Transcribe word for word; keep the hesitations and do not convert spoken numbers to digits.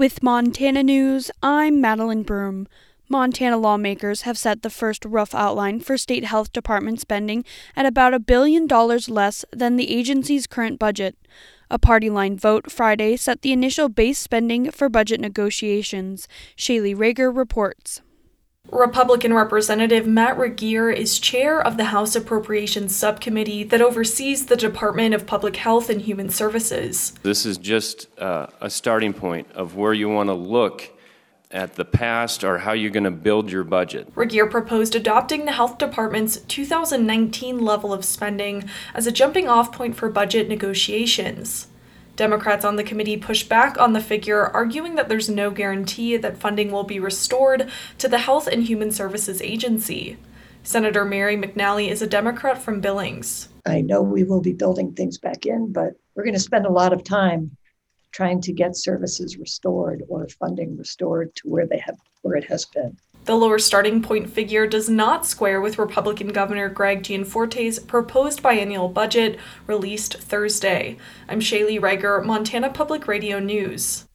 With Montana News, I'm Madeline Broom. Montana lawmakers have set the first rough outline for state health department spending at about a billion dollars less than the agency's current budget. A party line vote Friday set the initial base spending for budget negotiations. Shaylee Rager reports. Republican Representative Matt Regier is chair of the House Appropriations Subcommittee that oversees the Department of Public Health and Human Services. This is just uh, a starting point of where you want to look at the past or how you're going to build your budget. Regier proposed adopting the Health Department's two thousand nineteen level of spending as a jumping-off point for budget negotiations. Democrats on the committee pushed back on the figure, arguing that there's no guarantee that funding will be restored to the Health and Human Services Agency. Senator Mary McNally is a Democrat from Billings. I know we will be building things back in, but we're going to spend a lot of time trying to get services restored or funding restored to where they have, where it has been. The lower starting point figure does not square with Republican Governor Greg Gianforte's proposed biennial budget released Thursday. I'm Shaylee Rager, Montana Public Radio News.